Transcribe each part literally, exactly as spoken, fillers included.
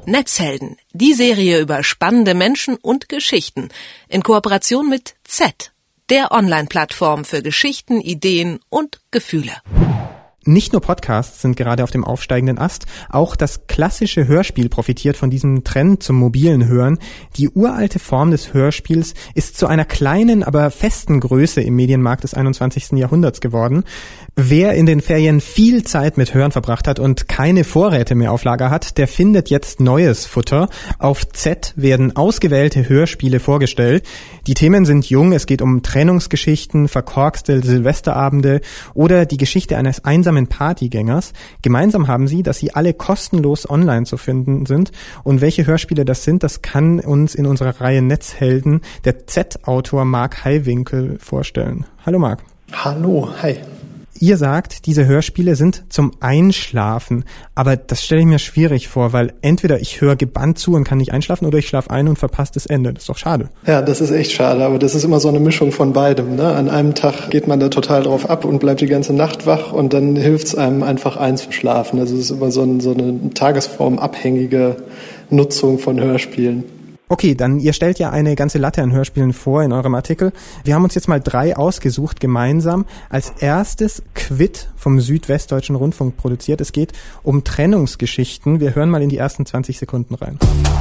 Netzhelden, die Serie über spannende Menschen und Geschichten in Kooperation mit Z, der Online-Plattform für Geschichten, Ideen und Gefühle. Nicht nur Podcasts sind gerade auf dem aufsteigenden Ast, auch das klassische Hörspiel profitiert von diesem Trend zum mobilen Hören. Die uralte Form des Hörspiels ist zu einer kleinen, aber festen Größe im Medienmarkt des einundzwanzigsten Jahrhunderts geworden. Wer in den Ferien viel Zeit mit Hören verbracht hat und keine Vorräte mehr auf Lager hat, der findet jetzt neues Futter. Auf Z werden ausgewählte Hörspiele vorgestellt. Die Themen sind jung, es geht um Trennungsgeschichten, verkorkste Silvesterabende oder die Geschichte eines einsamen Partygängers. Gemeinsam haben sie, dass sie alle kostenlos online zu finden sind. Und welche Hörspiele das sind, das kann uns in unserer Reihe Netzhelden der Z-Autor Mark Heiwinkel vorstellen. Hallo Mark. Hallo, hi. Ihr sagt, diese Hörspiele sind zum Einschlafen, aber das stelle ich mir schwierig vor, weil entweder ich höre gebannt zu und kann nicht einschlafen oder ich schlafe ein und verpasse das Ende. Das ist doch schade. Ja, das ist echt schade, aber das ist immer so eine Mischung von beidem. Ne? An einem Tag geht man da total drauf ab und bleibt die ganze Nacht wach und dann hilft es einem einfach einzuschlafen. Also es ist immer so, ein, so eine tagesformabhängige Nutzung von Hörspielen. Okay, dann ihr stellt ja eine ganze Latte an Hörspielen vor in eurem Artikel. Wir haben uns jetzt mal drei ausgesucht gemeinsam. Als erstes Quid vom Südwestdeutschen Rundfunk produziert. Es geht um Trennungsgeschichten. Wir hören mal in die ersten zwanzig Sekunden rein.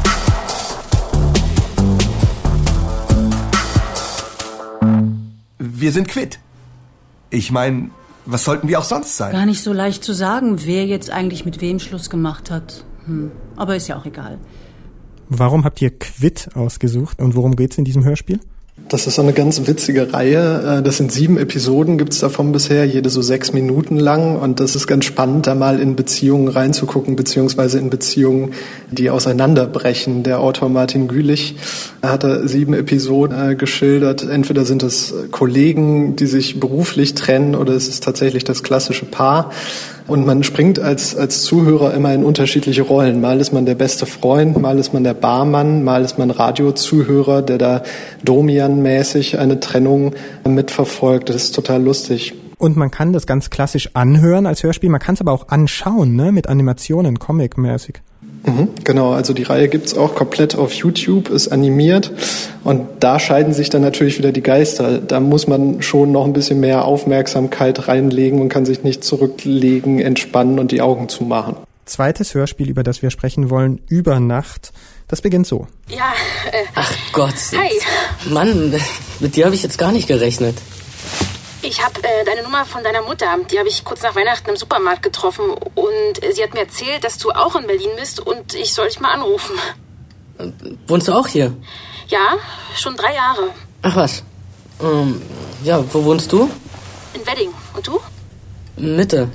Wir sind quitt. Ich meine, was sollten wir auch sonst sein? Gar nicht so leicht zu sagen, wer jetzt eigentlich mit wem Schluss gemacht hat. Hm. Aber ist ja auch egal. Warum habt ihr Quid ausgesucht und worum geht's in diesem Hörspiel? Das ist so eine ganz witzige Reihe. Das sind sieben Episoden, gibt's davon bisher, jede so sechs Minuten lang. Und das ist ganz spannend, da mal in Beziehungen reinzugucken, beziehungsweise in Beziehungen, die auseinanderbrechen. Der Autor Martin Gülich hat da sieben Episoden äh, geschildert. Entweder sind es Kollegen, die sich beruflich trennen, oder es ist tatsächlich das klassische Paar. Und man springt als, als Zuhörer immer in unterschiedliche Rollen. Mal ist man der beste Freund, mal ist man der Barmann, mal ist man Radiozuhörer, der da Domian-mäßig eine Trennung mitverfolgt. Das ist total lustig. Und man kann das ganz klassisch anhören als Hörspiel, man kann es aber auch anschauen, ne, mit Animationen, Comic-mäßig. Mhm, genau, also die Reihe gibt's auch komplett auf YouTube, ist animiert und da scheiden sich dann natürlich wieder die Geister. Da muss man schon noch ein bisschen mehr Aufmerksamkeit reinlegen und kann sich nicht zurücklegen, entspannen und die Augen zumachen. Zweites Hörspiel, über das wir sprechen wollen, Über Nacht. Das beginnt so. Ja, äh, Ach Gott. Hi. Mann, mit dir habe ich jetzt gar nicht gerechnet. Ich habe äh, deine Nummer von deiner Mutter, die habe ich kurz nach Weihnachten im Supermarkt getroffen und äh, sie hat mir erzählt, dass du auch in Berlin bist und ich soll dich mal anrufen. Wohnst du auch hier? Ja, schon drei Jahre. Ach was. Ähm, ja, wo wohnst du? In Wedding. Und du? Mitte.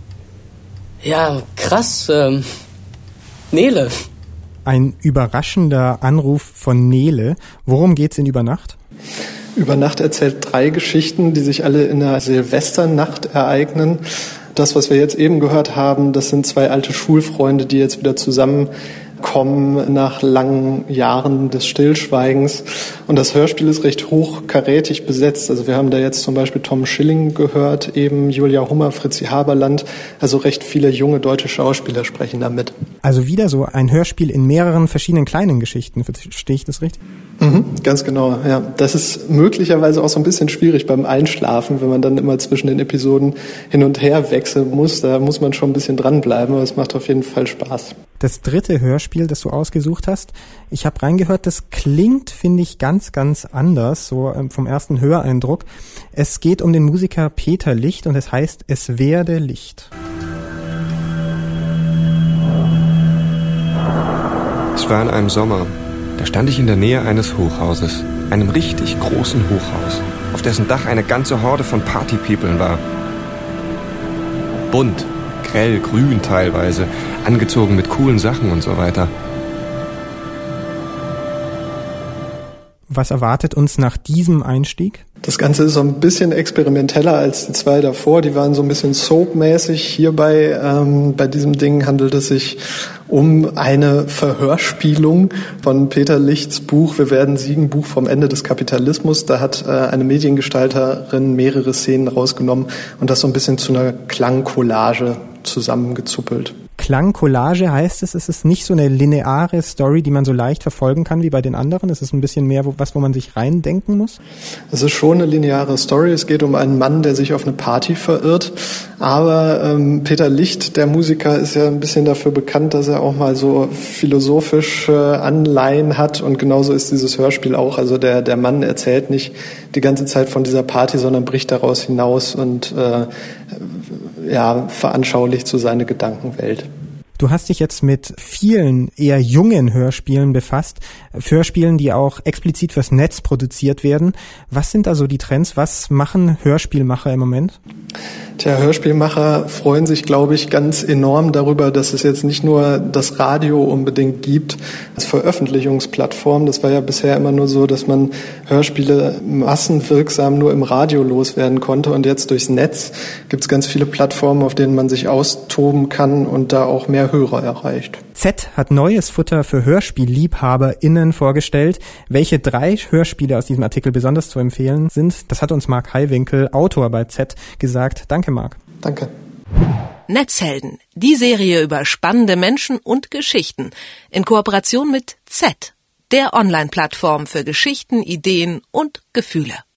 Ja, krass. Ähm, Nele. Ein überraschender Anruf von Nele. Worum geht's in Über Nacht? Über Nacht erzählt drei Geschichten, die sich alle in einer Silvesternacht ereignen. Das, was wir jetzt eben gehört haben, das sind zwei alte Schulfreunde, die jetzt wieder zusammenkommen nach langen Jahren des Stillschweigens. Und das Hörspiel ist recht hochkarätig besetzt. Also wir haben da jetzt zum Beispiel Tom Schilling gehört, eben Julia Hummer, Fritzi Haberland. Also recht viele junge deutsche Schauspieler sprechen da mit. Also wieder so ein Hörspiel in mehreren verschiedenen kleinen Geschichten. Verstehe ich das richtig? Mhm, ganz genau, ja. Das ist möglicherweise auch so ein bisschen schwierig beim Einschlafen, wenn man dann immer zwischen den Episoden hin und her wechseln muss. Da muss man schon ein bisschen dranbleiben, aber es macht auf jeden Fall Spaß. Das dritte Hörspiel, das du ausgesucht hast, ich habe reingehört, das klingt, finde ich, ganz, ganz anders, so vom ersten Höreindruck. Es geht um den Musiker Peter Licht und es heißt Es werde Licht. Es war in einem Sommer. Da stand ich in der Nähe eines Hochhauses, einem richtig großen Hochhaus, auf dessen Dach eine ganze Horde von Partypeoplern war. Bunt, grell, grün teilweise, angezogen mit coolen Sachen und so weiter. Was erwartet uns nach diesem Einstieg? Das Ganze ist so ein bisschen experimenteller als die zwei davor. Die waren so ein bisschen soapmäßig. Hierbei, ähm, bei diesem Ding handelt es sich um eine Verhörspielung von Peter Lichts Buch Wir werden siegen, Buch vom Ende des Kapitalismus. Da hat äh, eine Mediengestalterin mehrere Szenen rausgenommen und das so ein bisschen zu einer Klangcollage zusammengezuppelt. Klangcollage heißt es, es ist nicht so eine lineare Story, die man so leicht verfolgen kann wie bei den anderen. Es ist ein bisschen mehr wo, was, wo man sich reindenken muss. Es ist schon eine lineare Story. Es geht um einen Mann, der sich auf eine Party verirrt. Aber ähm, Peter Licht, der Musiker, ist ja ein bisschen dafür bekannt, dass er auch mal so philosophische Anleihen hat. Und genauso ist dieses Hörspiel auch. Also der, der Mann erzählt nicht die ganze Zeit von dieser Party, sondern bricht daraus hinaus und äh, ja, veranschaulicht so seine Gedankenwelt. Du hast dich jetzt mit vielen eher jungen Hörspielen befasst, Hörspielen, die auch explizit fürs Netz produziert werden. Was sind da so die Trends? Was machen Hörspielmacher im Moment? Tja, Hörspielmacher freuen sich, glaube ich, ganz enorm darüber, dass es jetzt nicht nur das Radio unbedingt gibt als Veröffentlichungsplattform. Das war ja bisher immer nur so, dass man Hörspiele massenwirksam nur im Radio loswerden konnte. Und jetzt durchs Netz gibt es ganz viele Plattformen, auf denen man sich austoben kann und da auch mehr Hörer erreicht. Z hat neues Futter für HörspielliebhaberInnen vorgestellt. Welche drei Hörspiele aus diesem Artikel besonders zu empfehlen sind, das hat uns Marc Heiwinkel, Autor bei Z, gesagt. Danke, Marc. Danke. Netzhelden, die Serie über spannende Menschen und Geschichten in Kooperation mit Z, der Online-Plattform für Geschichten, Ideen und Gefühle.